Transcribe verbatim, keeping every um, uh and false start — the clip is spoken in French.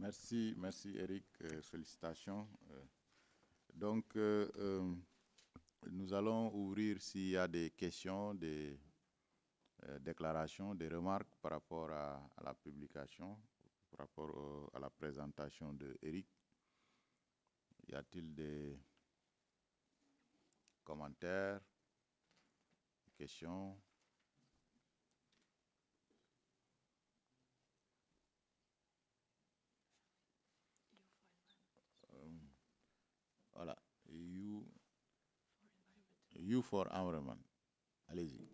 Merci, merci Eric, euh, félicitations. Euh, donc, euh, euh, nous allons ouvrir s'il y a des questions, des euh, déclarations, des remarques par rapport à, à la publication, par rapport au- à la présentation de Eric. Y a-t-il des commentaires, questions? Euh, voilà. You, you for Environment. Allez-y.